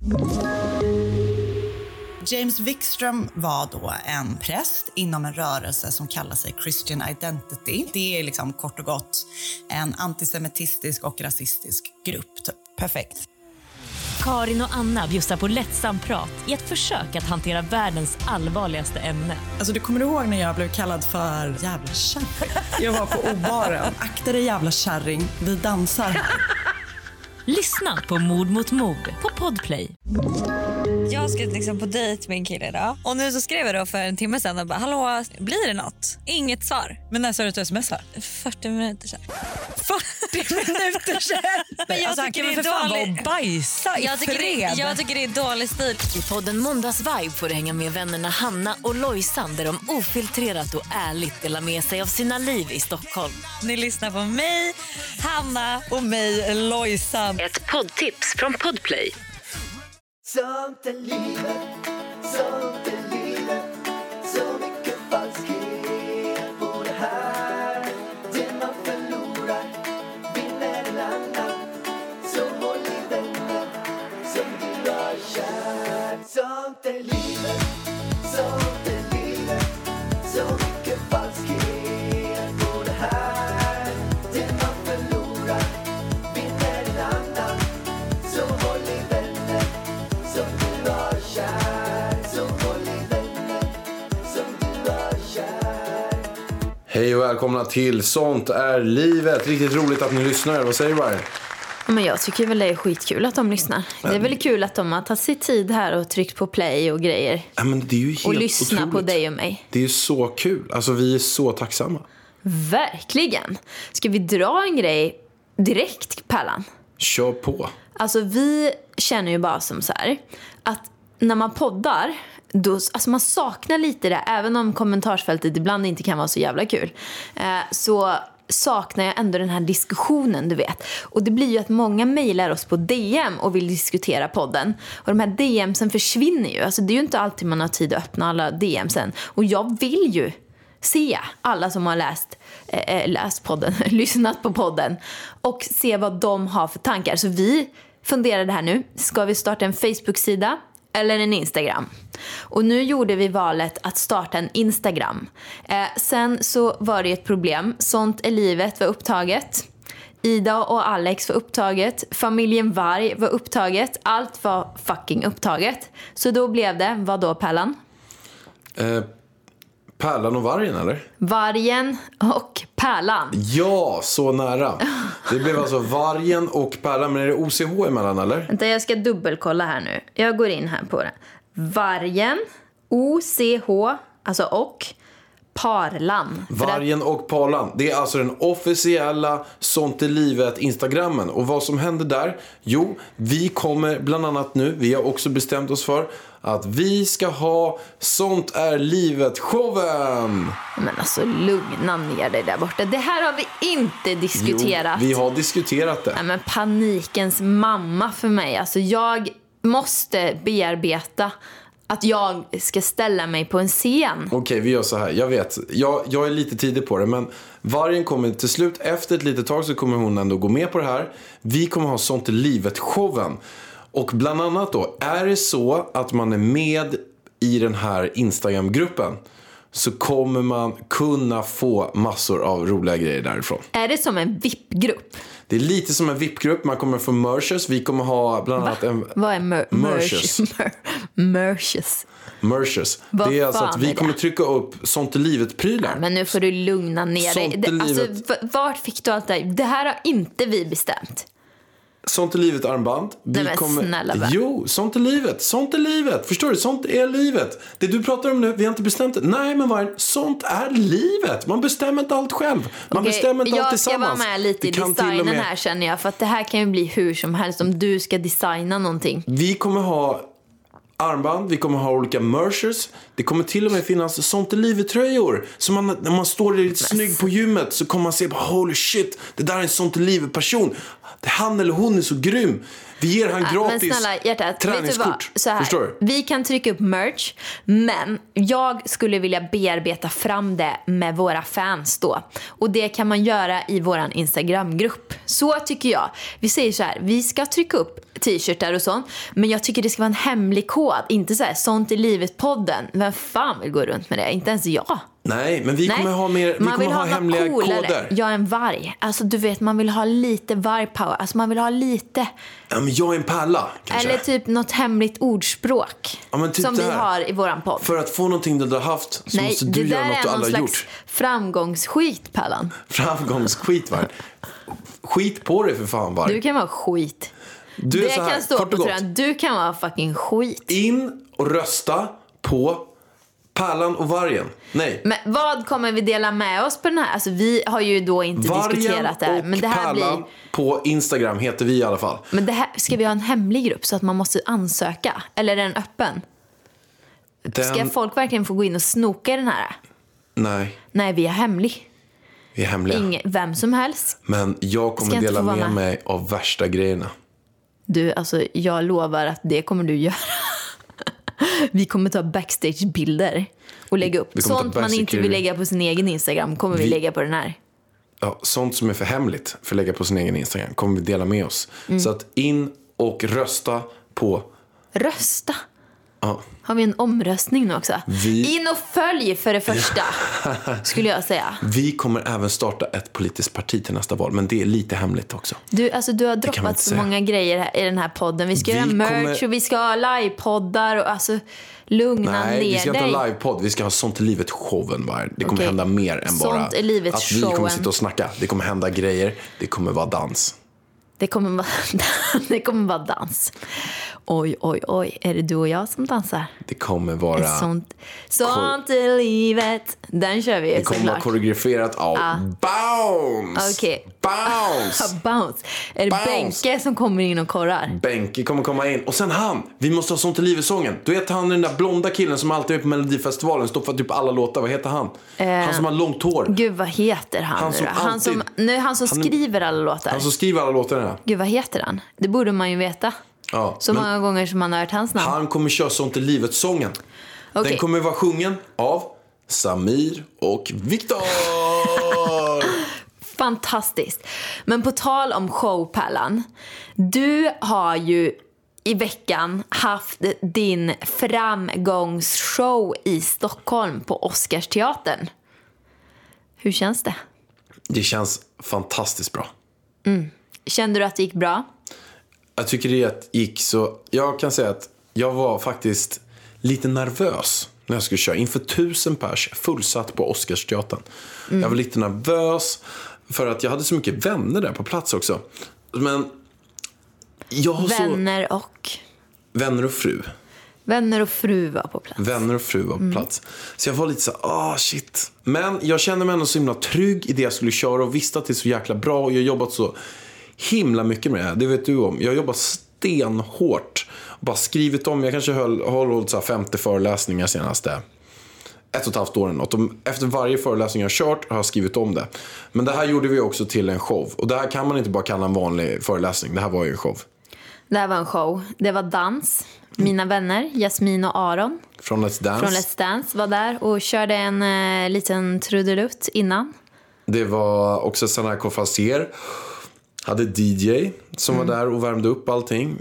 James Wikström var då en präst inom en rörelse som kallar sig Christian Identity. Det är liksom kort och gott en antisemitistisk och rasistisk grupp. Typ. Perfekt. Karin och Anna bjussar på lättsam prat i ett försök att hantera världens allvarligaste ämne. Alltså du kommer ihåg när jag blev kallad för jävla kärring? Jag var på obaren. Akta dig jävla kärring, vi dansar här. Lyssna på Mord mot mord på Podplay. Jag ska liksom på dejt med en kille idag. Och nu så skrev jag då för en timme sedan och bara, hallå, blir det något? Inget svar. Men när sa du att du smsar? 40 minuter sedan. 40 minuter sedan? Men jag alltså, tycker han kan det är väl för fan dålig... vara och bajsa i fred. Jag tycker det är dålig stil. I podden Måndagsvibe får du hänga med vännerna Hanna och Lojsan där de ofiltrerat och ärligt delar med sig av sina liv i Stockholm. Ni lyssnar på mig, Hanna och mig, Lojsan. Ett poddtips från Podplay. Sånt är livet, sånt är livet. Så mycket falskhet på det här. Det man förlorar vinner en annan. Så håll i vänner som du har kär. Sånt är livet, sånt är livet. Så mycket falskhet på det här. Det man förlorar vinner en annan. Så håll i vänner som du har kär. Så håll i vänner som du har kär. Hej och välkomna till Sånt är livet. Riktigt roligt att ni lyssnar. Vad säger du, Brian? Men jag tycker väl det är skitkul att de lyssnar. Det är väl kul att de har tagit sig tid här och tryckt på play och grejer. Ja, men det är ju helt och lyssna otroligt. På dig och mig. Det är ju så kul. Alltså vi är så tacksamma. Verkligen. Ska vi dra en grej direkt, Pärlan? Kör på. Alltså vi känner ju bara som så här att när man poddar då, alltså man saknar lite det. Även om kommentarsfältet ibland inte kan vara så jävla kul, så saknar jag ändå den här diskussionen, du vet. Och det blir ju att många mejlar oss på DM och vill diskutera podden. Och de här DMsen försvinner ju. Alltså det är ju inte alltid man har tid att öppna alla DMsen. Och jag vill ju se alla som har läst podden, lyssnat på podden och se vad de har för tankar. Så vi funderade här nu. Ska vi starta en Facebook-sida eller en Instagram? Och nu gjorde vi valet att starta en Instagram. Sen så var det ett problem. Sånt är livet var upptaget. Ida och Alex var upptaget. Familjen Varg var upptaget. Allt var fucking upptaget. Så då blev det, vad då, Pärlan? Pärlan och vargen, eller? Vargen och Pärlan. Ja, så nära. Det blev alltså vargen och Pärlan. Men är det OCH emellan, eller? Vänta, jag ska dubbelkolla här nu. Jag går in här på det. Vargen, OCH, alltså och Parlan. Vargen och Parlan. Det är alltså den officiella Sånt är livet Instagrammen. Och vad som händer där? Jo, vi kommer bland annat nu, vi har också bestämt oss för att vi ska ha Sånt är livet showen. Men alltså lugna ner dig där borta. Det här har vi inte diskuterat. Jo, vi har diskuterat det. Nej, men panikens mamma för mig. Alltså jag måste bearbeta att jag ska ställa mig på en scen. Okej, vi gör så här. Jag vet, jag är lite tidig på det. Men vargen kommer till slut, efter ett litet tag så kommer hon ändå gå med på det här. Vi kommer ha Sånt i livet-showen. Och bland annat då, är det så att man är med i den här Instagram-gruppen så kommer man kunna få massor av roliga grejer därifrån. Är det som en VIP-grupp? Det är lite som en VIP-grupp. Man kommer få merches. Vi kommer ha bland annat en... Vad är merches? Merches. Merches. Det är alltså att vi kommer trycka upp Sånt i livet-prylar. Ja, men nu får du lugna ner dig. Alltså, vart fick du allt det här? Det här har inte vi bestämt. Sånt är livet armband. Jo, sånt är livet. Sånt är livet. Förstår du? Sånt är livet. Det du pratar om nu, vi har inte bestämt det. Nej, men vad? Sånt är livet. Man bestämmer inte allt själv. Man bestämmer inte allt tillsammans. Jag ska vara med lite i designen här, känner jag. För att det här kan ju bli hur som helst om du ska designa någonting. Vi kommer ha armband, vi kommer ha olika merchers. Det kommer till och med finnas Sånt i livet-tröjor. Så när man står lite snygg på gymmet så kommer man se, holy shit, det där är en Sånt i livet-person. Han eller hon är så grym. Vi ger han gratis men snälla, hjärtat, träningskort. Så här, Förstår du? vi kan trycka upp merch, men jag skulle vilja bearbeta fram det med våra fans då. Och det kan man göra i våran Instagramgrupp. Så tycker jag. Vi säger så här, vi ska trycka upp t-shirtar och sånt, men jag tycker det ska vara en hemlig kod. Inte så här, sånt i livet-podden. Vem fan vill gå runt med det? Inte ens jag. Nej, men vi kommer ha mer, vi kommer ha hemliga koder. Jag är en varg. Alltså du vet, man vill ha lite vargpower. Alltså man vill ha lite. Ja, men jag är en pärla kanske. Eller typ något hemligt ordspråk. Ja, men typ som det vi här. har i våran podd. För att få någonting du har haft så måste du göra något du aldrig har gjort. slags framgångsskit, Pallan. Framgångsskit, var. Skit på dig för fan, var. Du kan vara skit. Du det är så här, kan stå kort på och gott. tröjan. Du kan vara fucking skit. In och rösta på Pärlan och Vargen. Nej. Men vad kommer vi dela med oss på den här? Alltså vi har ju då inte diskuterat det här. Men det här Pärlan blir... på Instagram heter vi i alla fall. Men det här, ska vi ha en hemlig grupp så att man måste ansöka? Eller är den öppen? Ska folk verkligen få gå in och snoka i den här? Nej, Nej, vi är hemlig. vi är hemliga. Vem som helst. Men jag Ska kommer inte dela få vara med med. mig av värsta grejerna. Du, alltså jag lovar att det kommer du göra. Vi kommer ta backstagebilder och lägga upp. Vi kommer ta Sånt man inte vill lägga på sin egen Instagram kommer vi lägga på den här. Ja, sånt som är för hemligt för att lägga på sin egen Instagram kommer vi dela med oss. Så att in och rösta på... Rösta? Ja. Har vi en omröstning nu också? In och följ för det första, skulle jag säga. Vi kommer även starta ett politiskt parti till nästa val, men det är lite hemligt också. Du, alltså, du har kan man droppat inte så säga. många grejer här, i den här podden. Vi ska göra merch och vi ska ha livepoddar och alltså lugna Nej, ner vi ska dig. inte ha livepodd. Vi ska ha Sånt i livet-showen. Det kommer Okej. hända mer än bara Sånt i livet att vi kommer showen. sitta och snacka. Det kommer hända grejer. Det kommer vara dans. Det kommer vara dans. Oj, oj, oj. Är det du och jag som dansar? Det kommer vara... Sånt i livet. Den kör vi Det kommer vara såklart. koreograferat av Bounce. Okej. Bounce. Bounce. Är det Bounce. Benke som kommer in och korrar? Benke kommer komma in. Och sen han. Vi måste ha Sånt i livet-sången. Du vet han den där blonda killen som alltid är på Melodifestivalen. Står för typ alla låtar. Vad heter han? Han som har långt hår. Gud, vad heter han? Han som Han som skriver alla låtar. Han som skriver alla låtarna. Gud, vad heter han? Det borde man ju veta. Ja, Så men många gånger som man har hört hans namn. han kommer köra Sånt i livet-sången. Okej. Den kommer vara sjungen av Samir och Viktor. Fantastiskt. Men på tal om showpärlan. Du har ju i veckan haft din framgångsshow i Stockholm på Oscarsteatern. Hur känns det? Det känns fantastiskt bra. Kände du att det gick bra? Jag tycker det gick så... Jag kan säga att jag var faktiskt lite nervös när jag skulle köra. Inför 1000 pers fullsatt på Oscarsteatern. Jag var lite nervös för att jag hade så mycket vänner där på plats också. Men jag har Vänner och... Vänner och fru. Vänner och fru var på plats. Vänner och fru var på plats. Så jag var lite så shit. Men jag kände mig ändå så himla trygg i det jag skulle köra och visste att det är så jäkla bra. Och jag har jobbat så himla mycket med det här. Det vet du om. Jag har jobbat stenhårt. Bara skrivit om. Jag kanske har hållit så här 50 föreläsningar senaste 1,5 åren. Och efter varje föreläsning jag har kört har jag skrivit om det. Men det här gjorde vi också till en show. Och det här kan man inte bara kalla en vanlig föreläsning. Det här var ju en show. Det här var en show. Det var dans. Mina vänner, Jasmin och Aron Från Let's Dance. från Let's Dance var där och körde en liten trudelutt innan. Det var också Sanna Kofassier. Hade DJ som var där och värmde upp allting.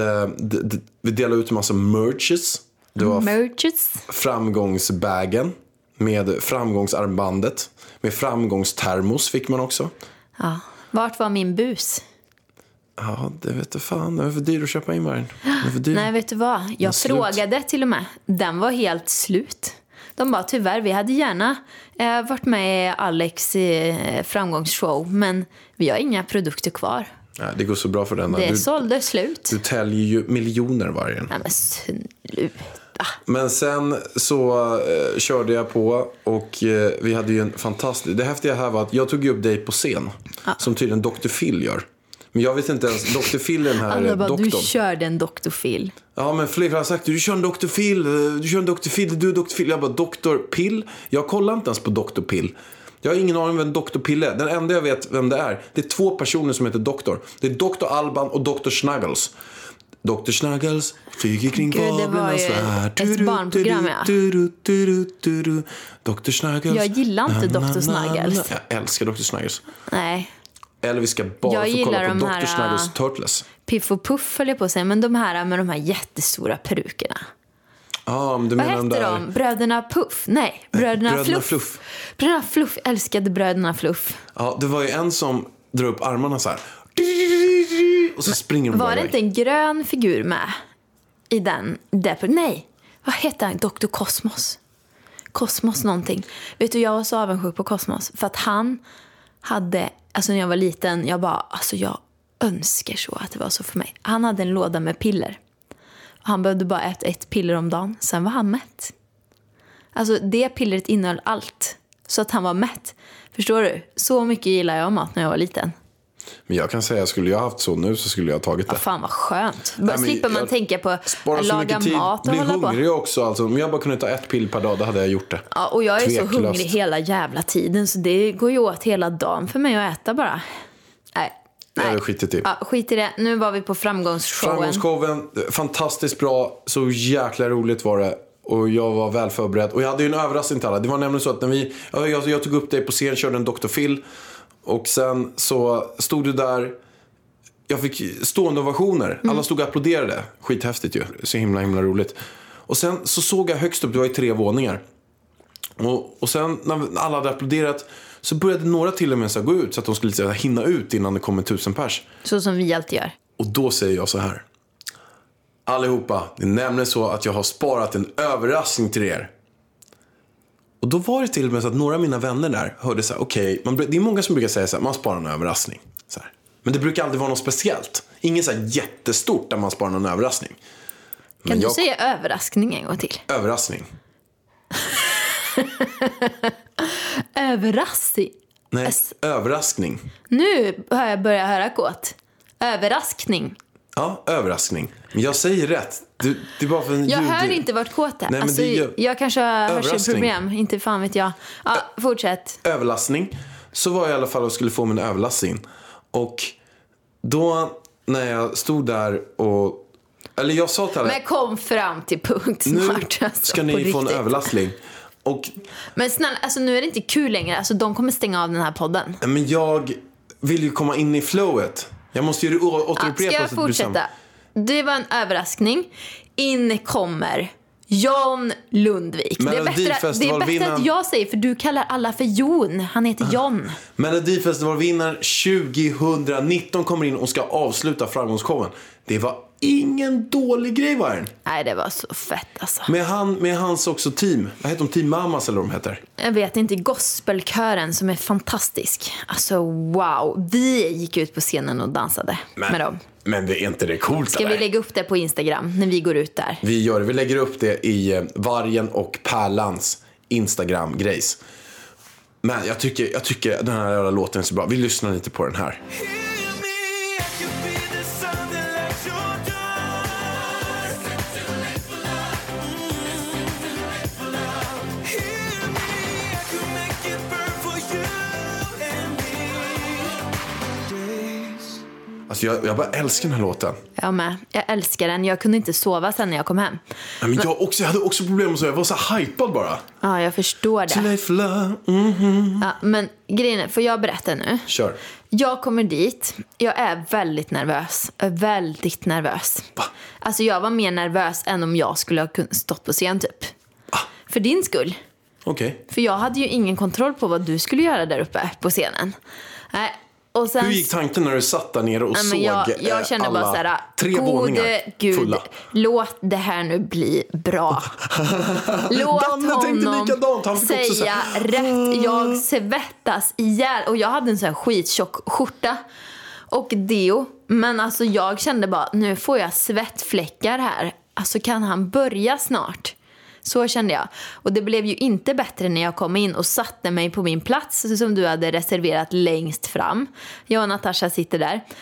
Vi delade ut en massa merches. Det var Merches. framgångsbagen med framgångsarmbandet. Med framgångstermos fick man också. Ja. Vart var min bus? Ja, det vet du fan. Det var för dyr att köpa in varje. Det var för dyr. Nej, vet du vad? Jag slut. frågade till och med. Den var helt slut. De bara, tyvärr, vi hade gärna varit med i Alex framgångsshow. Men vi har inga produkter kvar. Ja, det går så bra för den. Det sålde slut. Du täljer ju miljoner varje. Nej, men sluta. Men sen så körde jag på och vi hade ju en fantastisk... Det häftiga här var att jag tog upp dig på scen. Som tydligen Dr. Phil gör. Men jag vet inte ens, Dr. Phil är den här Alla bara, doktorn. du körde en Dr. Phil. Ja, men flera har sagt, du kör en Dr. Phil, du är Dr. Phil. Jag bara, Dr. Pill? Jag kollar inte ens på Dr. Pill. Jag har ingen aning vem Dr. Pille är. Den enda jag vet vem det är 2 personer som heter Doktor. Det är Dr. Alban och Dr. Snuggles. Dr. Snuggles flyger kring fablernas värld. Ett barnprogram, ja. Dr. Snuggles. Jag gillar inte Dr. Snuggles. Jag älskar Dr. Snuggles. Nej. Eller vi ska bara få kolla på Dr. Snuggles Turtles. Piff och Puff höll jag på att säga. Men de här med de här jättestora perukerna. Ja, men du Vad menar hette de? Bröderna Puff? Nej, Bröderna Fluff. Bröderna Fluff. Älskade Bröderna Fluff. Ja, det var ju en som drar upp armarna så här. Och så springer de bara Var det inte en grön figur med i den? Nej, vad heter han? Dr. Cosmos. Cosmos någonting. Vet du, jag var så avundsjuk på Cosmos. För att han hade, alltså när jag var liten, jag önskar så att det var så för mig. Han hade en låda med piller. Han behövde bara äta 1 piller om dagen. Sen var han mätt. Alltså det pillret innehöll allt. Så att han var mätt. Förstår du? Så mycket gillar jag mat när jag var liten. Men jag kan säga, skulle jag haft så nu så skulle jag ha tagit det. Ja, fan vad skönt. Bara slipper man tänka på att laga mat och bli hålla på. hungrig också. Alltså, om jag bara kunde ta 1 piller per dag, då hade jag gjort det. Ja, och jag är Tveklöst. så hungrig hela jävla tiden. Så det går ju åt hela dagen för mig att äta bara. Nej. Jag skitit i. Ja, skit i det. Nu var vi på framgångsshowen. Framgångsshowen, fantastiskt bra. Så jäkla roligt var det. Och jag var väl förberedd. Och jag hade ju en överraskning till alla. Det var nämligen så att när jag tog upp dig på scen, körde en Dr. Phil. Och sen så stod du där. Jag fick stående ovationer. Alla stod och applåderade. Skithäftigt ju. Så himla roligt. Och sen så såg jag högst upp, det var i 3 våningar. Och sen när alla hade applåderat så började några till och med så gå ut så att de skulle hinna ut innan det kom 1000 pers. Så som vi alltid gör. Och då säger jag så här: allihopa, det är nämligen så att jag har sparat en överraskning till er. Och då var det till och med så att några av mina vänner där hörde så här: okej, det är många som brukar säga så här, man sparar en överraskning så här. Men det brukar aldrig vara något speciellt. Inget så här jättestort där man sparar någon överraskning. Kan du säga överraskning en gång till? Överraskning. Överraskning? Nej, överraskning. Nu har jag börjat höra kåt. Överraskning. Ja, överraskning. Men jag säger rätt. Det är bara för en jag hör inte vart kåt är. Nej, men alltså, jag kanske har hörselproblem. Inte fan vet jag. Ja, fortsätt. Överlastning. Så var jag i alla fall och skulle få min överlastning. Och då när jag stod där och... Eller jag sa till alla... Men kom fram till punkt snart. Nu alltså, ska ni få en överlastning. Och... Men snälla, alltså, nu är det inte kul längre. Alltså, de kommer stänga av den här podden. Men jag vill ju komma in i flowet. Jag måste ju återupprepa. Ska jag fortsätta? Det var en överraskning. In kommer John Lundvik. Det är bättre att jag säger, för du kallar alla för Jon. Han heter John. Melodifestivalvinnaren 2019 kommer in och ska avsluta framgångsshowen. Det var ingen dålig grej, var den? Nej, det var så fett alltså. Med hans också team. Vad heter de? Team Mamas eller vad de heter? Jag vet inte, gospelkören som är fantastisk. Alltså wow. Vi gick ut på scenen och dansade med dem. Men det är inte det coolt. Ska vi lägga upp det på Instagram när vi går ut där? Vi gör det. Vi lägger upp det i Vargen och Pärlans Instagram-grejs. Men jag tycker den här jävla låten är så bra. Vi lyssnar lite på den här. Alltså jag bara älskar den här låten. Jag med. Jag älskar den. Jag kunde inte sova sen när jag kom hem. Ja, men jag hade också problem med så. Jag var så hypad bara. Ja, jag förstår det. Ja, men grejen är, får jag berätta nu? Kör. Jag kommer dit. Jag är väldigt nervös. Väldigt nervös. Va? Alltså jag var mer nervös än om jag skulle ha stått på scen typ. Va? För din skull. Okej. För jag hade ju ingen kontroll på vad du skulle göra där uppe på scenen. Nej. Och sen, hur gick tanken när du satt där nere och såg jag kände alla bara så här, 3 våningar Gud, fulla? Låt det här nu bli bra. Låt honom säga rätt. Jag svettas ihjäl. Och jag hade en sån här skittjock skjorta och deo. Men alltså jag kände bara, nu får jag svettfläckar här. Alltså kan han börja snart? Så kände jag. Och det blev ju inte bättre när jag kom in och satte mig på min plats som du hade reserverat längst fram. Jag och Natasha sitter där.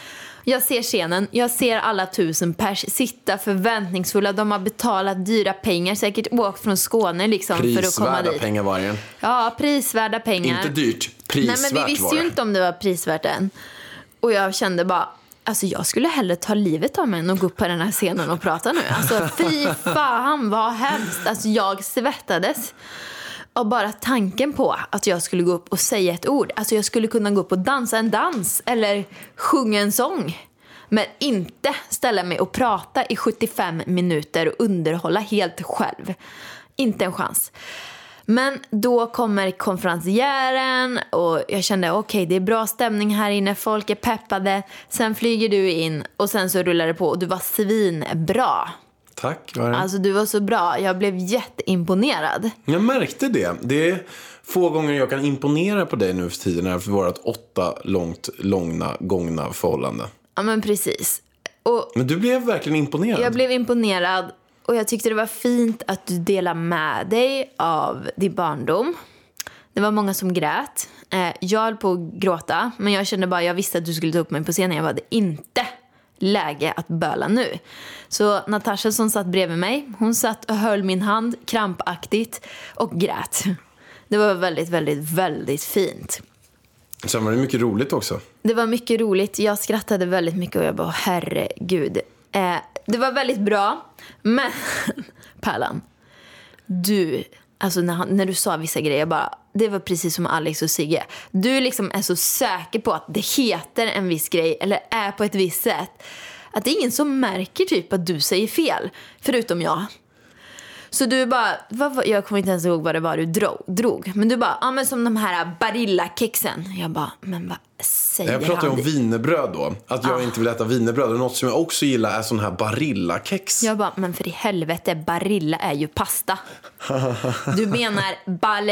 Jag ser scenen, jag ser alla 1000 pers sitta förväntningsfulla. De har betalat dyra pengar, säkert åkt från Skåne liksom för att komma dit. Prisvärda pengar var det. Ja, prisvärda pengar. Inte dyrt, prisvärt. Nej, men vi visste ju inte om det var prisvärt än. Och jag kände bara, alltså jag skulle hellre ta livet av mig än att gå upp på den här scenen och prata nu. Alltså fy fan vad hemskt. Alltså jag svettades. Och bara tanken på att jag skulle gå upp och säga ett ord. Alltså jag skulle kunna gå upp och dansa en dans eller sjunga en sång. Men inte ställa mig och prata i 75 minuter och underhålla helt själv. Inte en chans. Men då kommer konferencieren och jag kände okej, det är bra stämning här inne, folk är peppade. Sen flyger du in och sen så rullar det på och du var svinbra. Tack. Alltså du var så bra, jag blev jätteimponerad. Jag märkte det. Det är få gånger jag kan imponera på dig nu för tiden för vårt 8 gångna förhållande. Ja men precis. Men du blev verkligen imponerad. Jag blev imponerad. Och jag tyckte det var fint att du delade med dig av din barndom. Det var många som grät. Jag höll på att gråta. Men jag kände bara, jag visste att du skulle ta upp mig på scenen. Jag var inte läge att böla nu. Så Natasha som satt bredvid mig, hon satt och höll min hand krampaktigt och grät. Det var väldigt, väldigt, väldigt fint. Sen var det mycket roligt också. Det var mycket roligt. Jag skrattade väldigt mycket och jag bara, herregud. Det var väldigt bra. Men Pärlan, du, alltså när du sa vissa grejer, bara, det var precis som Alex och Sigge. Du liksom är så säker på att det heter en viss grej eller är på ett visst sätt att det är ingen som märker typ att du säger fel, förutom jag. Så du bara, jag kommer inte ens ihåg vad det var du drog. Men du bara, men som de här Barilla-kexen. Jag bara, men vad säger han? Jag pratade om wienerbröd då. Att jag inte vill äta wienerbröd. Och något som jag också gillar är sån här Barilla-kex. Jag bara, men för i helvete, Barilla är ju pasta. Du menar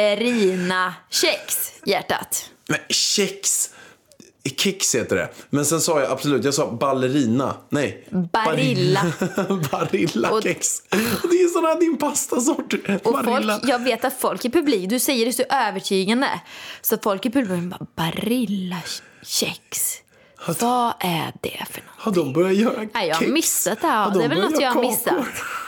ballerina-kex, hjärtat. Men kex... Kicks heter det. Men sen sa jag sa ballerina. Nej. Barilla. Barilla-kex. Och det är sån här din pastasort. Och folk, jag vet att folk i publik, du säger det så övertygande. Så folk i publiken bara, Barilla-kex. Vad är det för något? Har de börjat göra kex? Nej, jag har missat det här. Det är väl något jag har missat.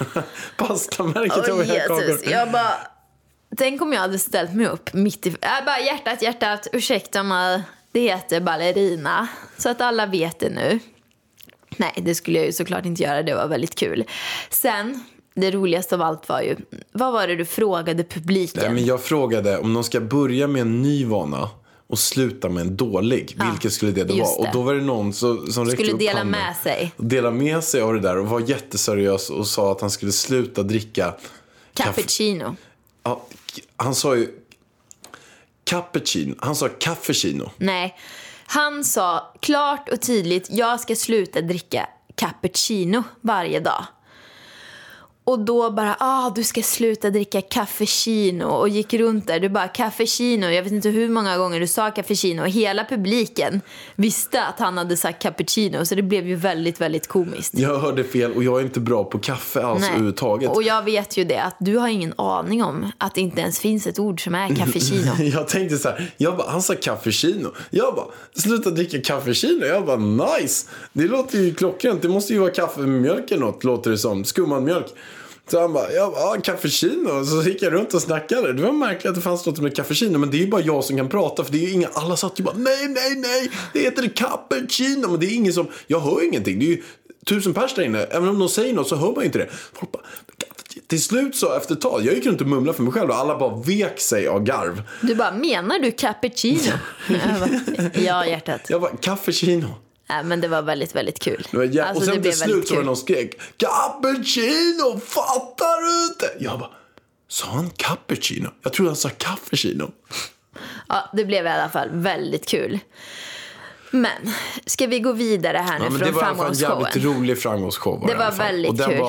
Pastamärket har jag kakor. Jag bara, tänk om jag hade ställt mig upp mitt i... Jag bara, hjärtat, ursäkta mig. Det heter ballerina. Så att alla vet det nu. Nej, det skulle jag ju såklart inte göra. Det var väldigt kul. Sen, det roligaste av allt var ju, vad var det du frågade publiken? Nej, men jag frågade om de ska börja med en ny vana och sluta med en dålig. Vilket skulle det vara? Och då var det någon som skulle dela med sig. Dela med sig av det där och var jätteseriös och sa att han skulle sluta dricka cappuccino. Ja, han sa ju cappuccino. Han sa kaffecino. Nej, han sa klart och tydligt, jag ska sluta dricka cappuccino varje dag. Och då bara, du ska sluta dricka kaffecino. Och gick runt där, du bara, kaffecino. Jag vet inte hur många gånger du sa kaffecino. Och hela publiken visste att han hade sagt cappuccino. Så det blev ju väldigt, väldigt komiskt. Jag hörde fel och jag är inte bra på kaffe alls överhuvudtaget. Och jag vet ju det, att du har ingen aning om att det inte ens finns ett ord som är kaffecino. Jag tänkte så här, han sa kaffecino. Jag bara, sluta dricka kaffecino. Jag bara, nice. Det låter ju klockrent. Det måste ju vara kaffe med mjölk eller något, låter det som. Skummad mjölk. Så han bara, kaffecino. Så gick jag runt och snackade. Det var märkligt att det fanns något med kaffecino. Men det är ju bara jag som kan prata. För det är ju inga, alla satt ju bara, nej. Det heter cappuccino. Men det är ingen som, jag hör ingenting. Det är ju 1000 pers där inne. Även om de säger något så hör man inte det. Folk bara, till slut så efter ett tag, jag gick runt och mumlade för mig själv. Och alla bara vek sig av garv. Du bara, menar du cappuccino? Ja, hjärtat. Jag bara, kaffecino. Nej, men det var väldigt, väldigt kul. Och sen till slut så var det någon skrek, cappuccino, fattar du inte? Jag bara, sa han cappuccino? Jag tror han sa kaffecino. Ja, det blev i alla fall väldigt kul. Men, ska vi gå vidare här nu från framgångsshowen? Det var en jävligt rolig framgångsshow. Det var väldigt och den kul.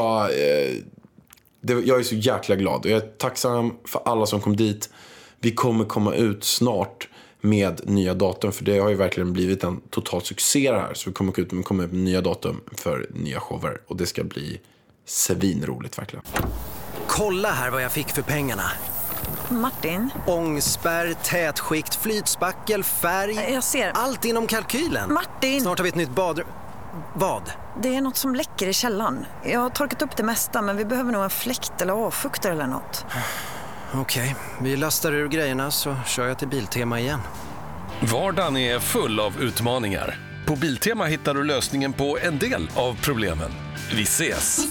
Jag är så jäkla glad. Och jag är tacksam för alla som kom dit. Vi kommer komma ut snart med nya datum, för det har ju verkligen blivit en total succé här. Så vi kommer ut med nya datum för nya shower. Och det ska bli svinroligt verkligen. Kolla här vad jag fick för pengarna. Martin? Ångspärr, tätskikt, flytspackel, färg. Jag ser. Allt inom kalkylen. Martin! Snart har vi ett nytt badrum. Vad? Det är något som läcker i källaren. Jag har torkat upp det mesta, men vi behöver nog en fläkt eller avfuktare eller något. Okej, vi lastar ur grejerna så kör jag till Biltema igen. Vardagen är full av utmaningar. På Biltema hittar du lösningen på en del av problemen. Vi ses!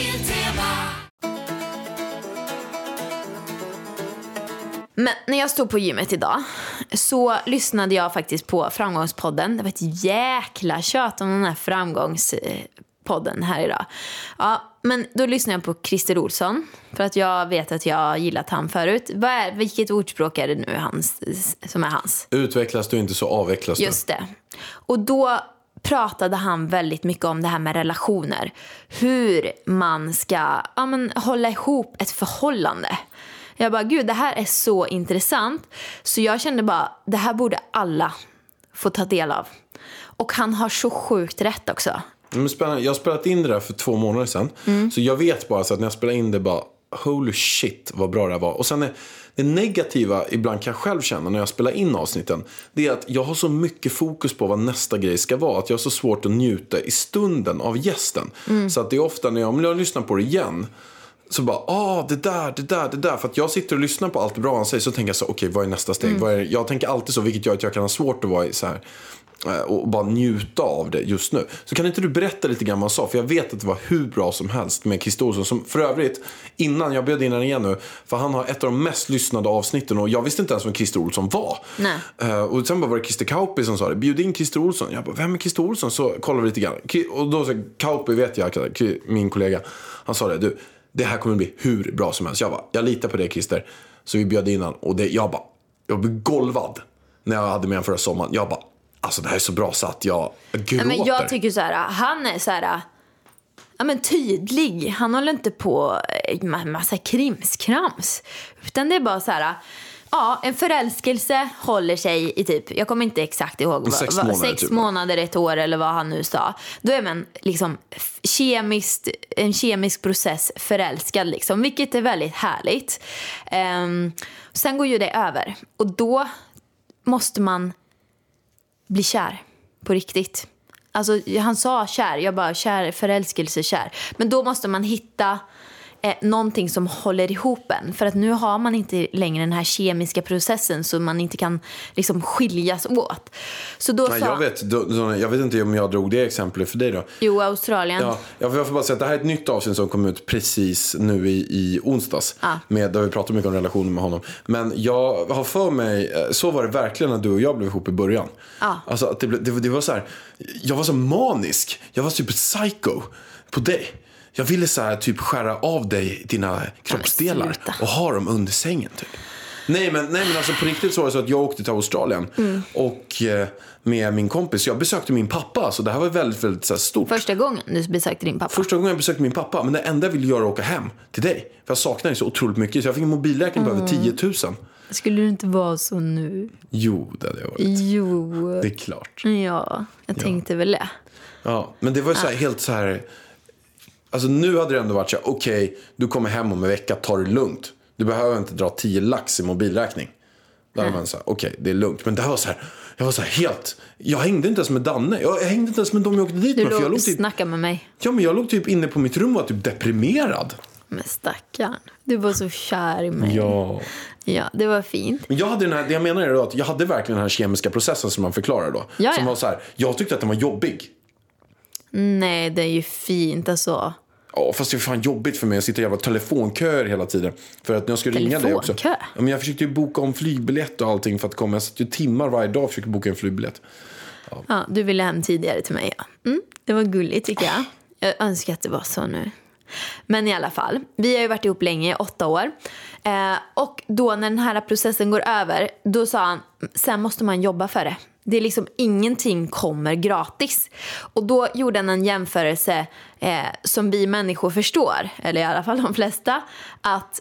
Men när jag stod på gymmet idag så lyssnade jag faktiskt på Framgångspodden. Det var ett jäkla kött om den här Framgångspodden här idag. Ja, men då lyssnade jag på Christer Olsson för att jag vet att jag gillat han förut. Vilket ordspråk är det nu som är hans? Utvecklas du inte så avvecklas du. Just det. Och då pratade han väldigt mycket om det här med relationer. Hur man ska hålla ihop ett förhållande. Jag bara, gud, det här är så intressant. Så jag kände bara, det här borde alla få ta del av. Och han har så sjukt rätt också. Men spännande. Jag har spelat in det där för 2 månader sedan. Så jag vet bara så att när jag spelar in det bara, holy shit vad bra det var. Och sen är det negativa, ibland kan jag själv känna när jag spelar in avsnitten, det är att jag har så mycket fokus på vad nästa grej ska vara. Att jag har så svårt att njuta i stunden av gästen. Så att det är ofta när jag lyssnar på det igen, så bara, det där. För att jag sitter och lyssnar på allt bra han säger, så tänker jag så, okej, vad är nästa steg? Jag tänker alltid så, vilket gör att jag kan ha svårt att vara så här och bara njuta av det just nu. Så kan inte du berätta lite grann vad han sa? För jag vet att det var hur bra som helst med Christer Olsson, som för övrigt, innan jag bjöd in den igen nu, för han har ett av de mest lyssnade avsnitten, och jag visste inte ens vem Christer Olsson var. Och sen var det Christer Kauppi som sa det, bjud in Christer Olsson. Jag bara, vem är Christer Olsson? Så kollade vi lite grann. Och då så Kauppi, vet jag, min kollega, han sa det, det här kommer bli hur bra som helst. Jag litar på det, Christer. Så vi bjöd innan. Och jag blev golvad när jag hade med honom förra sommaren. Jag bara, alltså det här är så bra så att jag gråter. Men jag tycker så här, han är så här, tydlig. Han håller inte på med massa krimskrams. Utan det är bara så här, en förälskelse håller sig i typ, jag kommer inte exakt ihåg, 6 månader, ett år eller vad han nu sa. Då är man liksom en kemisk process förälskad liksom, vilket är väldigt härligt. Sen går ju det över, och då måste man bli kär på riktigt. Alltså han sa kär, jag bara kär, förälskelse, kär. Men då måste man hitta någonting som håller ihop en. För att nu har man inte längre den här kemiska processen, så man inte kan liksom skiljas åt. Så då jag vet inte om jag drog det exemplet för dig då. Jo, Australien. Ja, jag får bara säga att det här är ett nytt avsnitt som kom ut precis nu i onsdags. Där vi pratar mycket om relationer med honom. Men jag har för mig, så var det verkligen när du och jag blev ihop i början. Alltså att det var så här, jag var så manisk. Jag var typ ett psycho på dig. Jag ville så här typ skära av dig dina kroppsdelar och ha dem under sängen typ. Nej men alltså på riktigt så var det så att jag åkte till Australien och med min kompis, jag besökte min pappa, så det här var väldigt, väldigt så här stort. Första gången du besökte din pappa? Första gången jag besökte min pappa, men det enda jag ville göra var att åka hem till dig. För jag saknade dig så otroligt mycket, så jag fick en mobilräkning på över 10 000. Skulle du inte vara så nu? Jo, det hade jag varit. Jo. Det är klart. Ja, jag tänkte väl det. Ja, men det var så här, helt så här. Alltså nu hade det ändå varit så här, okej, du kommer hem om en vecka, ta det lugnt. Du behöver inte dra 10 lax i mobilräkning. Där man så här, okej, det är lugnt. Men det var så här, jag var så här helt, jag hängde inte ens med Danne. Jag hängde inte ens med dem jag åkte dit med. Du låg typ, snacka med mig. Ja, men jag låg typ inne på mitt rum och var typ deprimerad. Men stackarn, du var så kär i mig. Ja, det var fint. Men jag hade det jag menar är då att jag hade verkligen den här kemiska processen som man förklarar då. Som var så här, jag tyckte att den var jobbig. Nej, det är ju fint alltså. Ja, fast det är fan jobbigt för mig. Jag sitter i jävla telefonköer hela tiden. För att när jag skulle ringa dig också. Men jag försökte ju boka om flygbiljett och allting för att komma. Jag satt ju timmar varje dag och försökte boka en flygbiljett. Ja, du ville hem tidigare till mig, ja. Det var gulligt tycker jag. Jag önskar att det var så nu. Men i alla fall, vi har ju varit ihop länge, 8 år. Och då när den här processen går över, då sa han, sen måste man jobba för det. Det är liksom ingenting kommer gratis. Och då gjorde han en jämförelse som vi människor förstår, eller i alla fall de flesta, att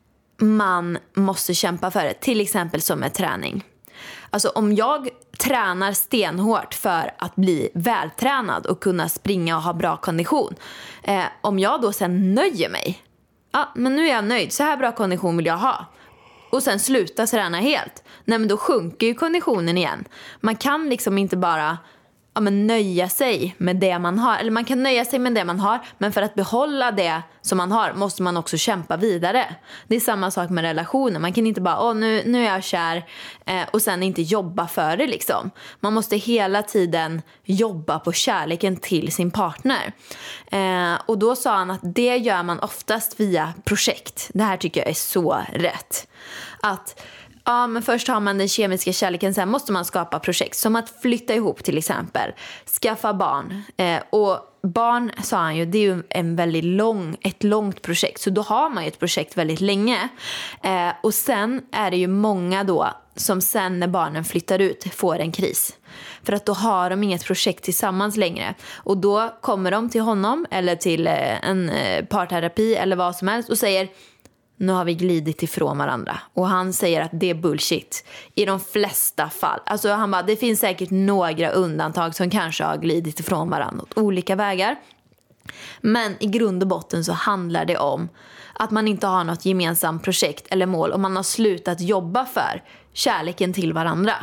man måste kämpa för det. Till exempel som med träning. Alltså om jag tränar stenhårt för att bli vältränad och kunna springa och ha bra kondition. Om jag då sen nöjer mig. Ja, men nu är jag nöjd. Så här bra kondition vill jag ha. Och sen sluta träna helt. Nej, men då sjunker ju konditionen igen. Man kan liksom inte bara nöja sig med det man har. Eller man kan nöja sig med det man har, men för att behålla det som man har måste man också kämpa vidare. Det är samma sak med relationer. Man kan inte bara, nu är jag kär och sen inte jobba för det liksom. Man måste hela tiden jobba på kärleken till sin partner. Och då sa han att det gör man oftast via projekt. Det här tycker jag är så rätt. Att men först har man den kemiska kärleken, sen måste man skapa projekt. Som att flytta ihop till exempel. Skaffa barn. Och barn, sa han ju, det är ju ett långt projekt. Så då har man ju ett projekt väldigt länge. Och sen är det ju många då som sen när barnen flyttar ut får en kris. För att då har de inget projekt tillsammans längre. Och då kommer de till honom eller till en parterapi eller vad som helst och säger: nu har vi glidit ifrån varandra. Och han säger att det är bullshit i de flesta fall. Alltså han bara, det finns säkert några undantag som kanske har glidit ifrån varandra åt olika vägar. Men i grund och botten så handlar det om att man inte har något gemensamt projekt eller mål. Och man har slutat jobba för kärleken till varandra.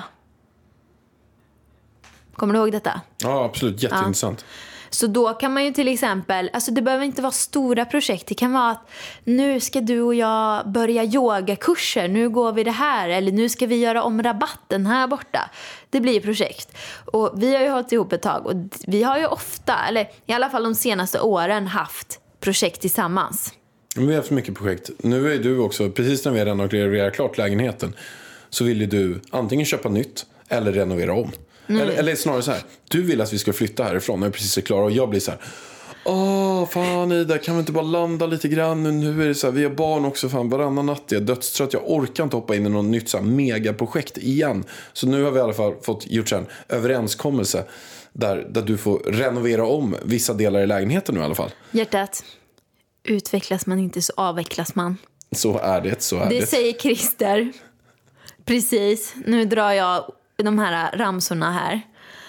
Kommer du ihåg detta? Ja, absolut. Jätteintressant. Ja. Så då kan man ju till exempel, alltså det behöver inte vara stora projekt. Det kan vara att nu ska du och jag börja yogakurser. Nu går vi det här. Eller nu ska vi göra om rabatten här borta. Det blir projekt. Och vi har ju hållit ihop ett tag. Och vi har ju ofta, eller i alla fall de senaste åren, haft projekt tillsammans. Men vi har haft mycket projekt. Nu är du också, precis när vi redan har renoverat klart lägenheten, så vill ju du antingen köpa nytt eller renovera om. Eller snarare så här, du vill att vi ska flytta härifrån när vi precis är klara, och jag blir så här: fan Ida, kan vi inte bara landa lite grann nu är det så här, vi har barn också, fan varannan natt, jag är dödstrött, jag orkar inte hoppa in i något nytt så här megaprojekt igen. Så nu har vi i alla fall fått gjort en överenskommelse där du får renovera om vissa delar i lägenheten nu i alla fall. Hjärtat, utvecklas man inte så avvecklas man. Så är det. Det säger Christer. Precis, nu drar jag de här ramsorna här.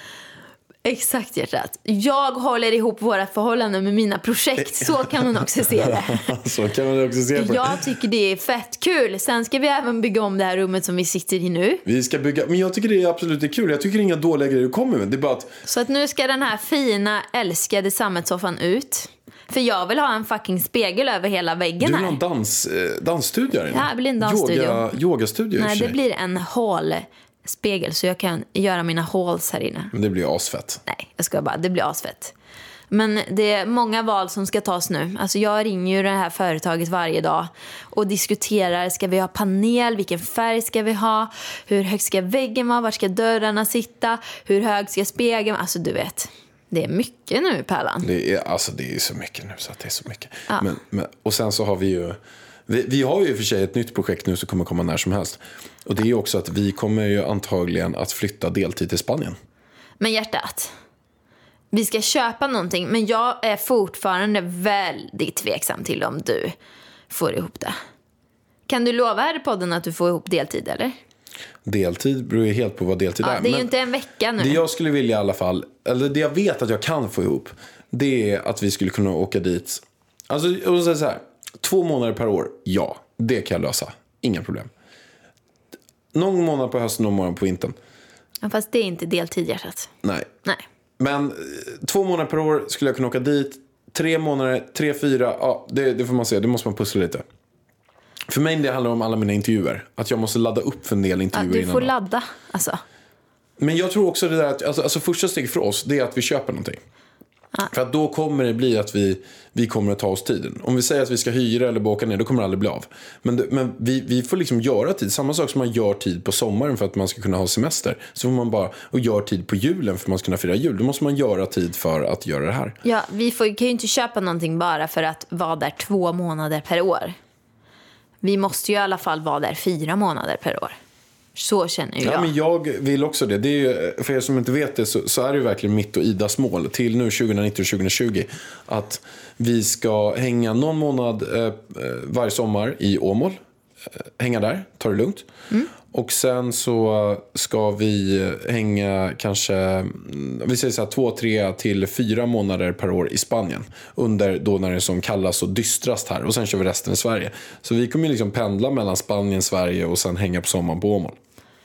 Exakt, hjärtat. Jag håller ihop våra förhållanden med mina projekt. Så kan man också se det. Så kan man också se det. Jag tycker det är fett kul. Sen ska vi även bygga om det här rummet som vi sitter i nu. Vi ska bygga, men jag tycker det är absolut kul. Jag tycker inga dåliga grejer kommer med. Det är bara att... Så att nu ska den här fina, älskade sammetssoffan ut. För jag vill ha en fucking spegel över hela väggen här. Du vill ha en dansstudio här inne? Ja, det blir en dansstudio. Yogastudio. Nej, det blir en spegel så jag kan göra mina hauls här inne. Men det blir asfett. Nej, det blir asfett. Men det är många val som ska tas nu. Alltså jag ringer ju det här företaget varje dag och diskuterar, ska vi ha panel, vilken färg ska vi ha, hur hög ska väggen vara, var ska dörrarna sitta, hur hög ska spegeln vara. Alltså du vet, det är mycket nu, Pärlan. Det är så mycket nu så att det är så mycket. Ja. Men, och sen så har vi ju... Vi har ju för sig ett nytt projekt nu som kommer komma när som helst. Och det är ju också att vi kommer ju antagligen att flytta deltid till Spanien. Men hjärtat, vi ska köpa någonting. Men jag är fortfarande väldigt tveksam till om du får ihop det. Kan du lova här i podden att du får ihop deltid, eller? Deltid beror ju helt på vad deltid är. Det är ju inte en vecka nu. Det jag skulle vilja i alla fall, eller det jag vet att jag kan få ihop, det är att vi skulle kunna åka dit. Alltså, och så här, 2 månader per år, ja, det kan jag lösa. Inga problem. Någon månad på hösten, någon månad på vintern. Ja, fast det är inte deltid, hjärtat. Nej. Men 2 månader per år skulle jag kunna åka dit. 3 månader, 3-4, ja, det får man se. Det måste man pussla lite. För mig det handlar om alla mina intervjuer. Att jag måste ladda upp för en del intervjuer innan. Du får ladda, alltså. Men jag tror också det där att, alltså första steg för oss, det är att vi köper någonting. För att då kommer det bli att vi kommer att ta oss tiden. Om vi säger att vi ska hyra eller åka ner, då kommer det aldrig bli av. Men vi får liksom göra tid. Samma sak som man gör tid på sommaren för att man ska kunna ha semester. Så får man bara och gör tid på julen för att man ska kunna fira jul. Då måste man göra tid för att göra det här. Ja, vi kan ju inte köpa någonting bara för att vara där 2 månader per år. Vi måste ju i alla fall vara där 4 månader per år. Så känner jag. Ja, men jag vill också det. Det är ju, för er som inte vet det så är det ju verkligen mitt och Idas mål till nu 2019-2020 att vi ska hänga någon månad varje sommar i Åmål. Hänga där, ta det lugnt. Och sen så ska vi hänga kanske, vi säger så här 2, 3 till 4 månader per år i Spanien. Under då när det är som kallas och dystrast här. Och sen kör vi resten i Sverige. Så vi kommer liksom pendla mellan Spanien, Sverige och sen hänga på sommaren på Åmål.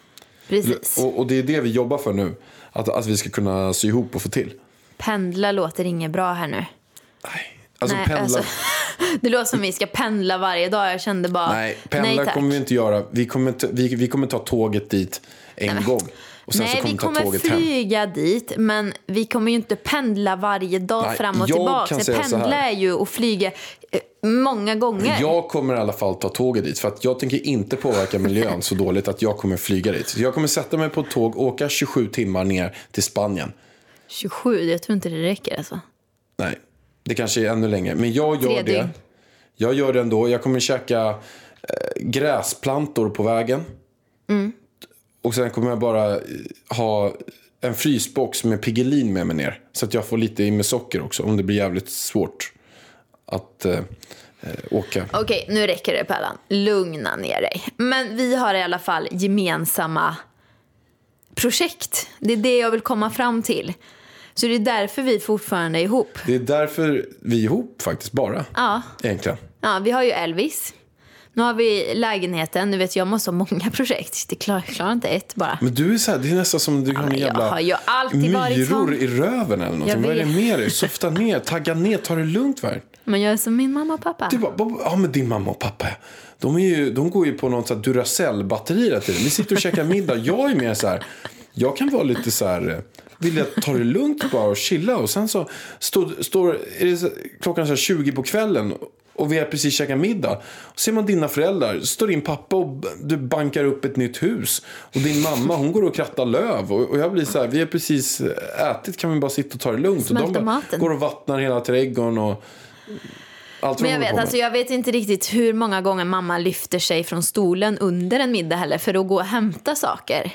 Precis. Och det är det vi jobbar för nu. Att vi ska kunna sy ihop och få till. Pendla låter inget bra här nu. Nej, alltså Nej, pendla. alltså, det låter som vi ska pendla varje dag. Jag kände bara, Nej, pendla kommer vi inte göra. Vi kommer ta tåget dit en gång. Och sen nej, så vi kommer flyga dit, men vi kommer ju inte pendla varje dag fram och tillbaka. Pendla är ju att flyga många gånger. Jag kommer i alla fall ta tåget dit, för att jag tänker inte påverka miljön så dåligt att jag kommer flyga dit. Så jag kommer sätta mig på ett tåg, åka 27 timmar ner till Spanien. 27, jag tror inte det räcker alltså. Nej, det kanske är ännu längre. Men jag gör det. Jag gör det ändå. Jag kommer käka gräsplantor på vägen. Och sen kommer jag bara ha en frysbox med Piggelin med mig ner. Så att jag får lite i med socker också. Om det blir jävligt svårt att åka. Okej, nu räcker det, Pärlan. Lugna ner dig. Men vi har i alla fall gemensamma projekt. Det är det jag vill komma fram till. Så det är därför vi fortfarande är ihop. Det är därför vi är ihop faktiskt bara. Ja. Egentligen. Ja, vi har ju Elvis. Nu har vi lägenheten. Nu vet jag måste ha många projekt. Det klarar inte ett bara. Men du är så här, det är nästan som du har en jävla myror i röven eller någonting. Vad är det med dig? Softa ner, tagga ner, ta det lugnt va? Men jag är som min mamma och pappa. Du bara, ja men din mamma och pappa. De går ju på något så här Duracell-batteri hela tiden. Vi sitter och käkar middag. Jag är mer så här. Jag kan vara lite så här. Vill jag ta det lugnt bara och chilla. Och sen så är det klockan så här 20 på kvällen. Och vi har precis käkat middag. Och ser man dina föräldrar. Står din pappa och du bankar upp ett nytt hus. Och din mamma, hon går och krattar löv. Och jag blir så här, vi har precis ätit. Kan vi bara sitta och ta det lugnt. Smälta och de maten. Går och vattnar hela trädgården och allt. Men jag vet inte riktigt hur många gånger mamma lyfter sig från stolen under en middag heller. För att gå och hämta saker.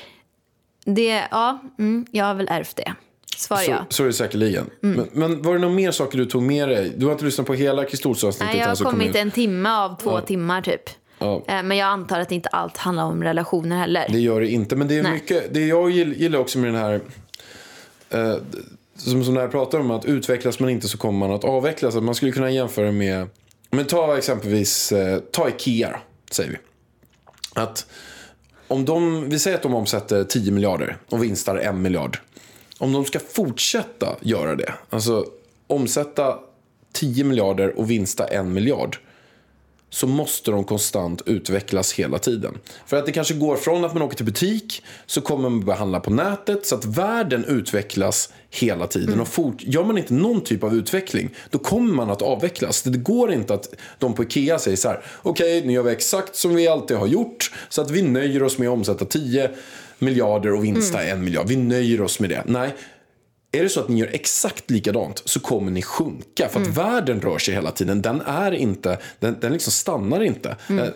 Jag har väl ärvt det. Så är det säkerligen. Men var det någon mer saker du tog med dig? Du har inte lyssnat på hela Kristolsavsnittet. Nej, jag har kommit en timme av 2 timmar typ. Ja. Men jag antar att inte allt handlar om relationer heller. Det gör det inte. Men det är mycket. Det jag gillar också med den här som när jag pratar om att utvecklas man inte så kommer man att avvecklas. Att man skulle kunna jämföra med, men ta exempelvis ta IKEA säger vi. Att om vi säger att de omsätter 10 miljarder och vinstar 1 miljard. Om de ska fortsätta göra det, alltså omsätta 10 miljarder och vinsta 1 miljard, så måste de konstant utvecklas hela tiden. För att det kanske går från att man åker till butik så kommer man börja handla på nätet, så att världen utvecklas hela tiden. Och gör man inte någon typ av utveckling, då kommer man att avvecklas. Det går inte att de på IKEA säger så här: okej, nu gör vi exakt som vi alltid har gjort, så att vi nöjer oss med att omsätta 10 miljarder och vinsta 1 miljard. Vi nöjer oss med det. Nej. Är det så att ni gör exakt likadant så kommer ni sjunka. För att världen rör sig hela tiden. Den är inte, den liksom stannar inte.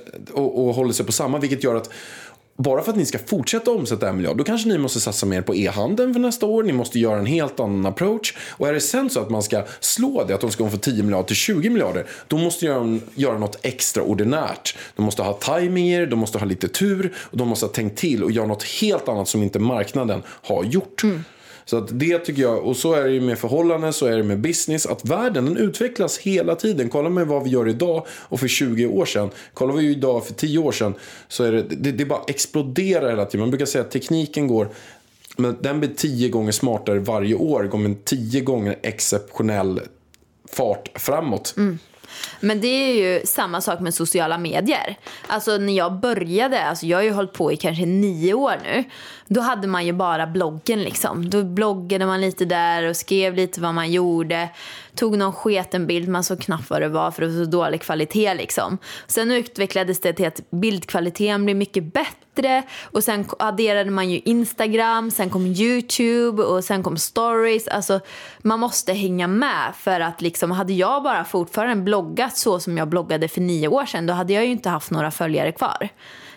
Och håller sig på samma. Vilket gör att bara för att ni ska fortsätta omsätta 1 miljard, då kanske ni måste satsa mer på e-handeln för nästa år. Ni måste göra en helt annan approach. Och är det sen så att man ska slå det, att de ska gå från 10 miljarder till 20 miljarder, då måste göra något extraordinärt. De måste ha timingar, de måste ha lite tur, och de måste ha tänkt till och göra något helt annat som inte marknaden har gjort. Så att det tycker jag, och så är det ju med förhållanden, så är det med business, att världen den utvecklas hela tiden. Kolla med vad vi gör idag och för 20 år sedan. Kollar vi ju idag för 10 år sedan, så är det bara exploderar hela tiden. Man brukar säga att tekniken går, men den blir 10 gånger smartare varje år, går med 10 gånger exceptionell fart framåt. Men det är ju samma sak med sociala medier. Alltså när jag började, alltså jag har ju hållit på i kanske 9 år nu. Då hade man ju bara bloggen liksom. Då bloggade man lite där och skrev lite vad man gjorde. Tog någon sketen bild, man såg knappt vad det var för det var så dålig kvalitet liksom. Sen utvecklades det till att bildkvaliteten blev mycket bättre. Och sen adderade man ju Instagram, sen kom YouTube och sen kom stories. Alltså man måste hänga med, för att liksom, hade jag bara fortfarande bloggat så som jag bloggade för 9 år sedan, då hade jag ju inte haft några följare kvar.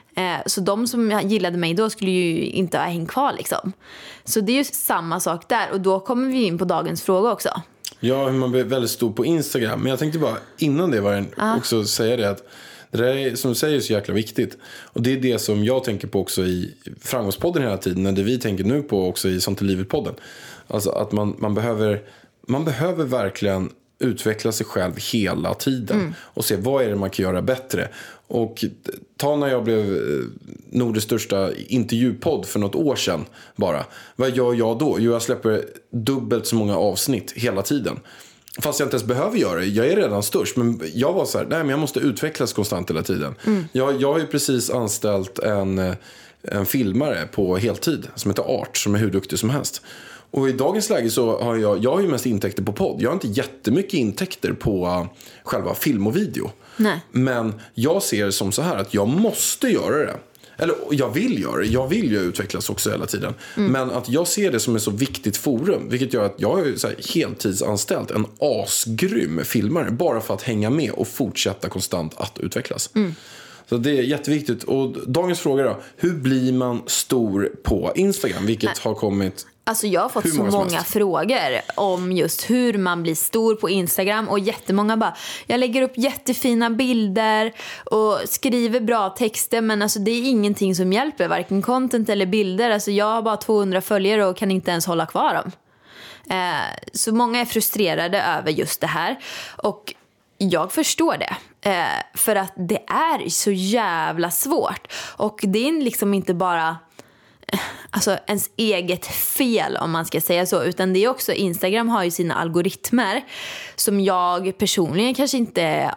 Så de som gillade mig då skulle ju inte ha hängt kvar liksom. Så det är ju samma sak där, och då kommer vi in på dagens fråga också. Ja, hur man blir väldigt stor på Instagram. Men jag tänkte bara innan det var också säga det, att det där är, som du säger, så jäkla viktigt. Och det är det som jag tänker på också i Framgångspodden hela tiden, när det vi tänker nu på också i Sånt är livet-podden. Alltså att man behöver verkligen utveckla sig själv hela tiden och se vad är det man kan göra bättre. Och ta när jag blev Nordens största intervjupodd för något år sedan bara. Vad gör jag då? Jo, jag släpper dubbelt så många avsnitt hela tiden. Fast jag inte ens behöver göra det. Jag är redan störst. Men jag var så här, nej men jag måste utvecklas konstant hela tiden. Jag har ju precis anställt en filmare på heltid som heter Art, som är hur duktig som helst. Och i dagens läge så har jag har ju mest intäkter på podd. Jag har inte jättemycket intäkter på själva film och video. Nej. Men jag ser det som så här att jag måste göra det. Eller jag vill göra det. Jag vill ju utvecklas också hela tiden. Men att jag ser det som ett så viktigt forum. Vilket gör att jag är så här heltidsanställt en asgrym filmare. Bara för att hänga med och fortsätta konstant att utvecklas. Så det är jätteviktigt. Och dagens fråga då. Hur blir man stor på Instagram? Vilket har kommit... Alltså jag har fått så många frågor om just hur man blir stor på Instagram. Och jättemånga bara, jag lägger upp jättefina bilder och skriver bra texter. Men alltså det är ingenting som hjälper, varken content eller bilder. Alltså jag har bara 200 följare och kan inte ens hålla kvar dem. Så många är frustrerade över just det här. Och jag förstår det. För att det är så jävla svårt. Och det är liksom inte bara... alltså ens eget fel om man ska säga så, utan det är också, Instagram har ju sina algoritmer som jag personligen kanske inte är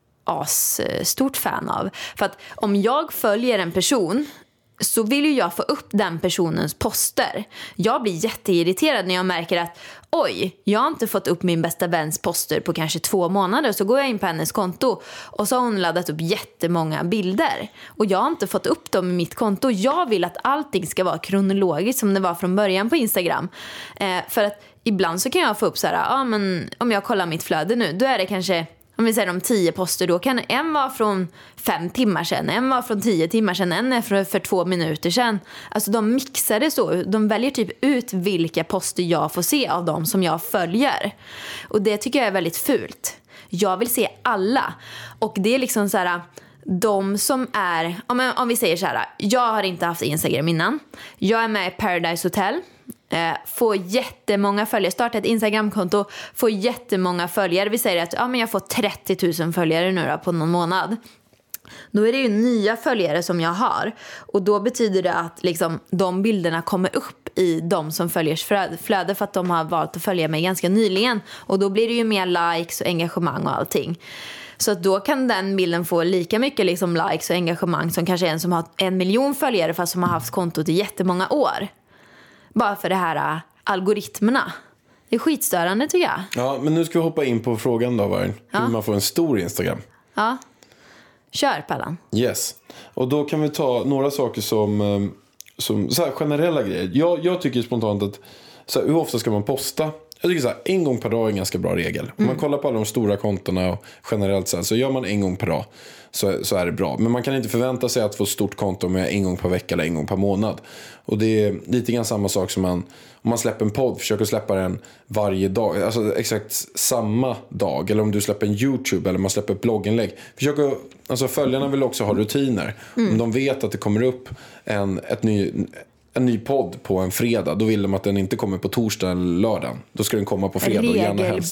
stort fan av. För att om jag följer en person så vill ju jag få upp den personens poster. Jag blir jätteirriterad när jag märker att oj, jag har inte fått upp min bästa väns poster på kanske 2 månader. Så går jag in på hennes konto och så har hon laddat upp jättemånga bilder. Och jag har inte fått upp dem i mitt konto. Jag vill att allting ska vara kronologiskt som det var från början på Instagram. För att ibland så kan jag få upp så här, men om jag kollar mitt flöde nu, då är det kanske... Om vi säger de 10 poster, då kan en vara från 5 timmar sedan, en var från 10 timmar sedan, en är för 2 minuter sedan. Alltså de mixar det så. De väljer typ ut vilka poster jag får se av dem som jag följer. Och det tycker jag är väldigt fult. Jag vill se alla. Och det är liksom så här, de som är... Om vi säger så här, jag har inte haft Instagram innan. Jag är med i Paradise Hotel. Får jättemånga följare, starta ett Instagramkonto, får jättemånga följare. Vi säger att men jag får 30 000 följare nu då, på någon månad. Då är det ju nya följare som jag har. Och då betyder det att liksom, de bilderna kommer upp i de som följers flöde för att de har valt att följa mig ganska nyligen. Och då blir det ju mer likes och engagemang och allting. Så att då kan den bilden få lika mycket liksom likes och engagemang som kanske en som har 1 miljon följare fast som har haft kontot i jättemånga år. Bara för det här algoritmerna. Det är skitstörande tycker jag. Ja, men nu ska vi hoppa in på frågan då, Vargen. Hur man får en stor Instagram. Ja. Kör, Pallan. Yes. Och då kan vi ta några saker som så här generella grejer. Jag tycker spontant att så här, hur ofta ska man posta? Jag tycker så här, 1 gång per dag är en ganska bra regel. Om man kollar på alla de stora kontona och generellt så gör man 1 gång per dag så är det bra. Men man kan inte förvänta sig att få ett stort konto med 1 gång per vecka eller 1 gång per månad. Och det är lite grann samma sak som om man släpper en podd, försöker släppa den varje dag. Alltså exakt samma dag. Eller om du släpper en YouTube eller man släpper ett blogginlägg. Alltså följarna vill också ha rutiner. Om de vet att det kommer upp en ny podd på en fredag, då vill de att den inte kommer på torsdag eller lördag. Då ska den komma på fredag och gärna helst.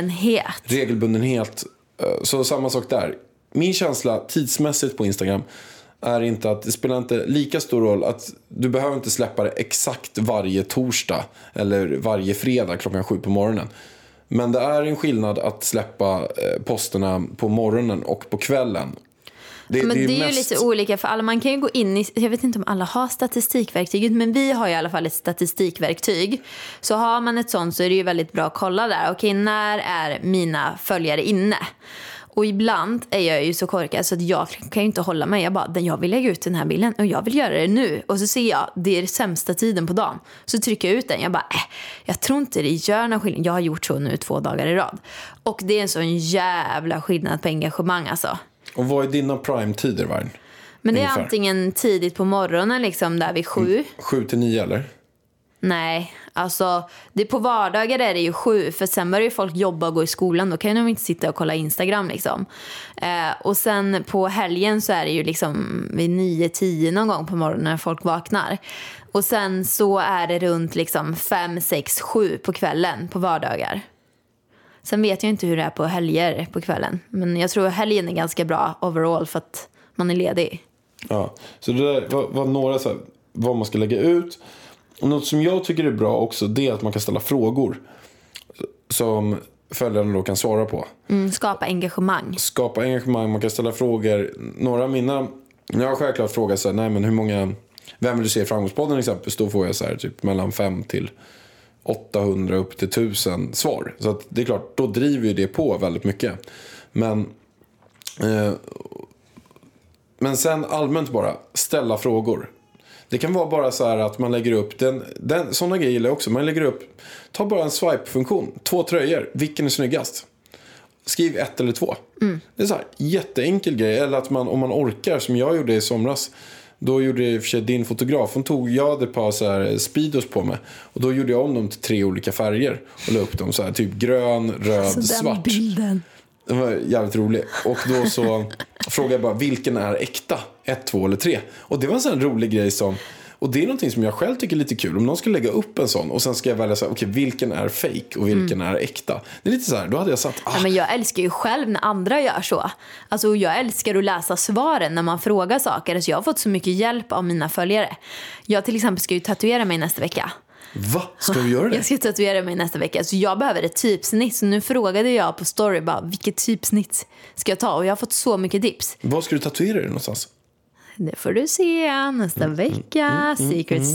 Regelbundenhet. Så samma sak där. Min känsla tidsmässigt på Instagram är inte att det spelar inte lika stor roll att du behöver inte släppa det exakt varje torsdag eller varje fredag 7:00 på morgonen. Men det är en skillnad att släppa posterna på morgonen och på kvällen. Det är ju lite olika för alla. Man kan ju gå in i, jag vet inte om alla har statistikverktyget, men vi har i alla fall ett statistikverktyg. Så har man ett sånt så är det ju väldigt bra att kolla där. Okej, när är mina följare inne? Och ibland är jag ju så korkad så att jag kan ju inte hålla mig. Jag vill lägga ut den här bilden och jag vill göra det nu. Och så ser jag, det är den sämsta tiden på dagen. Så trycker jag ut den. Jag tror inte det gör någon skillnad. Jag har gjort så nu 2 dagar i rad. Och det är en sån jävla skillnad på engagemang alltså. Och vad är dina prime-tider, Varn? Men det är antingen tidigt på morgonen liksom där vid 7. 7 till 9 eller? Nej, alltså det på vardagar är det ju 7. För sen börjar ju folk jobba och gå i skolan. Då kan de inte sitta och kolla Instagram liksom. Och sen på helgen så är det ju liksom vid 9-10 någon gång på morgonen när folk vaknar. Och sen så är det runt liksom 5, 6, 7 på kvällen på vardagar. Sen vet jag inte hur det är på helger på kvällen. Men jag tror helgen är ganska bra overall för att man är ledig. Ja, så det där var några så här, vad man ska lägga ut. Och något som jag tycker är bra också, det är att man kan ställa frågor som följarna då kan svara på. Skapa engagemang. Man kan ställa frågor. Några av mina, jag har självklart frågat så här, nej men hur många, vem vill du se i Framgångspodden exempelvis? Då får jag så här typ mellan 5 till 800 upp till 1000 svar. Så att det är klart, då driver ju det på väldigt mycket. Men sen allmänt bara ställa frågor. Det kan vara bara så här att man lägger upp sådana grejer gillar jag också. Man lägger upp, ta bara en swipe-funktion. 2 tröjor, vilken är snyggast? Skriv 1 eller 2. Det är så här jätteenkel grej. Eller att om man orkar, som jag gjorde i somras. Då gjorde i och för sig din fotograf. Jag hade ett par så här speedos på mig. Och då gjorde jag om dem till 3 olika färger. Och la upp dem så här, typ grön, röd, svart. Den bilden. Det var jävligt roligt. Och då så frågade jag bara, vilken är äkta? 1, 2 eller 3? Och det var en sån rolig grej som... Och det är någonting som jag själv tycker är lite kul. Om någon ska lägga upp en sån och sen ska jag välja så här, okej, vilken är fake och vilken är äkta? Det är lite så här, då hade jag satt... Ja, men jag älskar ju själv när andra gör så. Alltså jag älskar att läsa svaren när man frågar saker. Så jag har fått så mycket hjälp av mina följare. Jag till exempel ska ju tatuera mig nästa vecka. Va? Ska du göra det? Jag ska tatuera mig nästa vecka. Så jag behöver ett typsnitt. Så nu frågade jag på story bara, vilket typsnitt ska jag ta? Och jag har fått så mycket tips. Vad ska du tatuera dig någonstans? Det får du se nästa vecka. Secrets.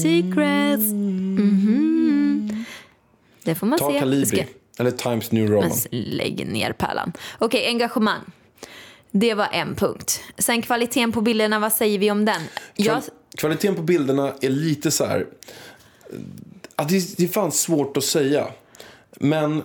Det får man ta se. Ta Calibri. Eller Times New Roman. Lägg ner pärlan. Okej, engagemang. Det var en punkt. Sen kvaliteten på bilderna, vad säger vi om den? Kvaliteten på bilderna är lite så här... Det är fan svårt att säga. Men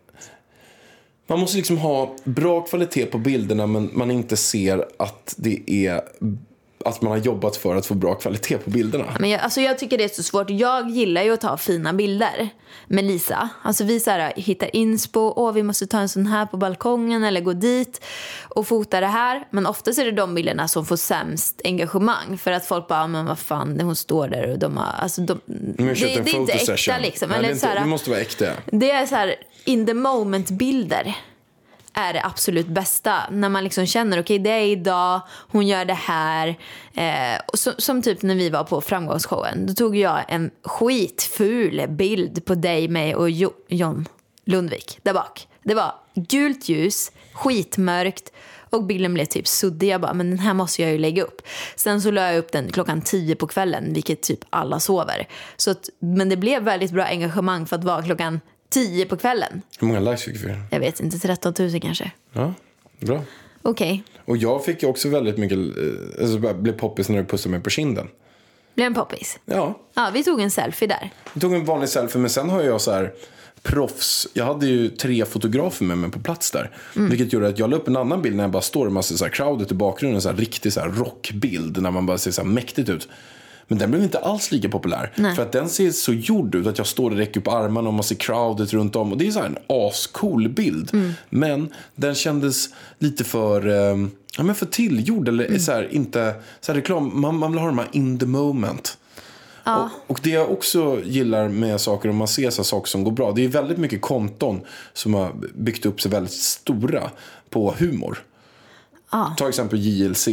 man måste liksom ha bra kvalitet på bilderna, men man inte ser att det är... att man har jobbat för att få bra kvalitet på bilderna. Men jag tycker det är så svårt. Jag gillar ju att ta fina bilder med Lisa. Alltså vi så här, hittar inspo. Vi måste ta en sån här på balkongen eller gå dit och fota det här. Men oftast är det de bilderna som får sämst engagemang. För att folk bara, men vad fan, hon står där och de har... Alltså det är inte äkta liksom. Nej, eller så här, det måste vara äkta. Det är så här in the moment bilder. Är det absolut bästa när man liksom känner okej, det är idag, hon gör det här som typ när vi var på framgångsshowen, då tog jag en skitful bild på dig, mig och John Lundvik där bak. Det var gult ljus, skitmörkt och bilden blev typ suddig. Jag bara, men den här måste jag ju lägga upp. Sen så la jag upp den 10:00 på kvällen, vilket typ alla sover. Så men det blev väldigt bra engagemang för att vara 10:00 på kvällen. Hur många likes fick vi? Jag vet inte, 13 000 kanske. Ja, bra. Okej. Och jag fick ju också väldigt mycket... Alltså blev poppis när du pussade mig på kinden. Blev en poppis? Ja. Ja, vi tog en selfie där. Vi tog en vanlig selfie, men sen har jag så här proffs. Jag hade ju 3 fotografer med mig på plats där. Vilket gjorde att jag la upp en annan bild när jag bara står och man ser så här crowdet i bakgrunden. Så här riktig så här rockbild när man bara ser så här mäktigt ut. Men den blev inte alls lika populär. Nej. För att den ser så gjord ut att jag står och räcker upp armarna och man ser crowdet runt om. Och det är så här en ascool bild. Men den kändes lite för tillgjord. Eller så här, inte så här reklam. Man vill ha de här in the moment. Ja. Och det jag också gillar med saker, om man ser så saker som går bra, det är väldigt mycket konton som har byggt upp sig väldigt stora på humor. Ta exempel JLC.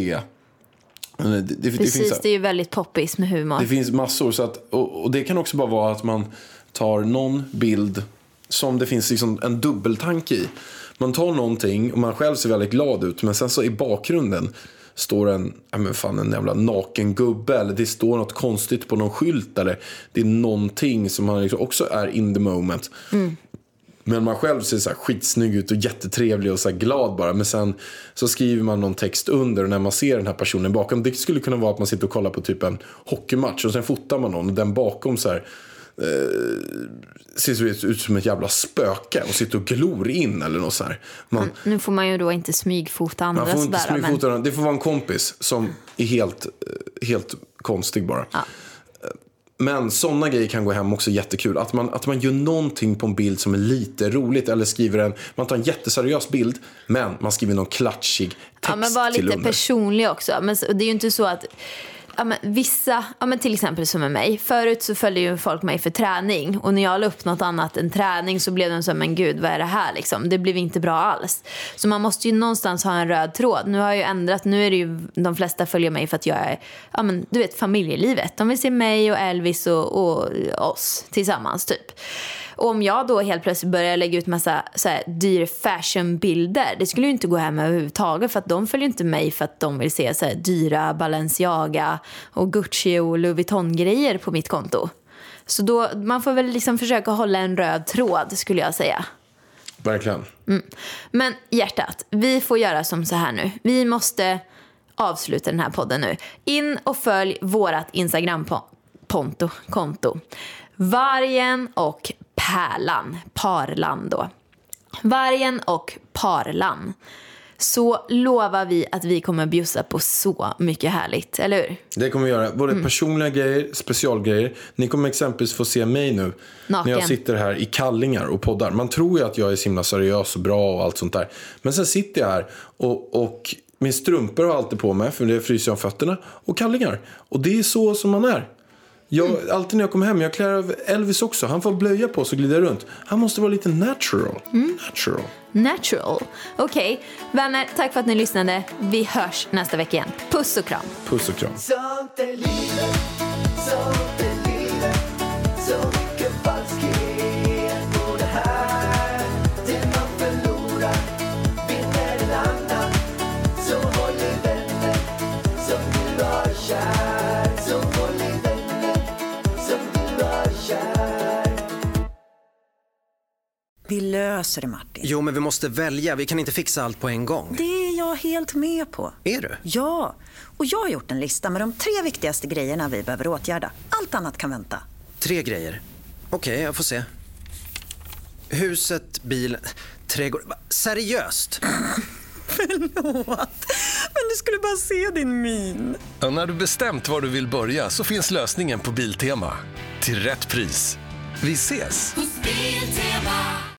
Precis, det är ju väldigt poppis med humor. Det finns massor, så att, och det kan också bara vara att man tar någon bild som det finns liksom en dubbeltanke i. Man tar någonting och man själv ser väldigt glad ut, men sen så i bakgrunden står en jävla naken gubbe, eller det står något konstigt på någon skylt, eller det är någonting som man liksom också är in the moment. Men man själv ser så här skitsnygg ut och jättetrevlig och så här glad bara. Men sen så skriver man någon text under, och när man ser den här personen bakom, det skulle kunna vara att man sitter och kollar på typ en hockeymatch och sen fotar man någon och den bakom så här ser ut som ett jävla spöke och sitter och glor in eller något så här. Nu får man ju då inte smygfota andra. Man får inte sådär, smygfota, men det får vara en kompis som är helt konstig bara. Ja. Men sådana grejer kan gå hem också jättekul. Att man gör någonting på en bild som är lite roligt. Eller skriver man tar en jätteseriös bild, men man skriver någon klatschig text till under. Men var lite personlig också. Men det är ju inte så att vissa, till exempel som med mig. Förut så följde ju folk mig för träning. Och när jag la upp något annat än träning så blev de så, men gud, vad är det här liksom? Det blev inte bra alls. Så man måste ju någonstans ha en röd tråd. Nu har jag ju ändrat, nu är det ju de flesta följer mig för att jag är, du vet, familjelivet. De vill se mig och Elvis och oss tillsammans typ. Och om jag då helt plötsligt börjar lägga ut massa så här dyr fashionbilder, det skulle ju inte gå hem överhuvudtaget, för att de följer inte mig för att de vill se så här dyra Balenciaga och Gucci och Louis Vuitton-grejer på mitt konto. Så då, man får väl liksom försöka hålla en röd tråd, skulle jag säga. Verkligen. Men hjärtat, vi får göra som så här nu. Vi måste avsluta den här podden nu. In och följ vårat Instagram-konto. Vargen och Pärlan, Parlan då. Vargen och Parlan. Så lovar vi att vi kommer bjussa på så mycket härligt, eller hur? Det kommer vi göra. Både personliga grejer, specialgrejer. Ni kommer exempelvis få se mig nu naken. När jag sitter här i kallingar och poddar. Man tror ju att jag är så himla seriös och bra och allt sånt där. Men sen sitter jag här och min strumpor har alltid på mig, för det fryser om fötterna, och kallingar. Och det är så som man är. Alltid när jag kommer hem, jag klär av Elvis också. Han får blöja på sig och glida runt. Han måste vara lite natural. Natural. Okej, vänner, tack för att ni lyssnade. Vi hörs nästa vecka igen. Puss och kram. Puss och kram. Sånt är livet, sånt är livet. Så mycket falskhet på det här. Det man förlorar vinner en annan. Så håll i vänner som du har kär. Så håll i vänner som du har kär. Vi löser det, Martin. Jo, men vi måste välja. Vi kan inte fixa allt på en gång. Det är jag helt med på. Är du? Ja, och jag har gjort en lista med de 3 viktigaste grejerna vi behöver åtgärda. Allt annat kan vänta. 3 grejer. Okej, jag får se. Huset, bilen, trädgård. Seriöst? Förlåt, men du skulle bara se din min. Ja, när du bestämt var du vill börja så finns lösningen på Biltema. Till rätt pris. Vi ses! Biltema.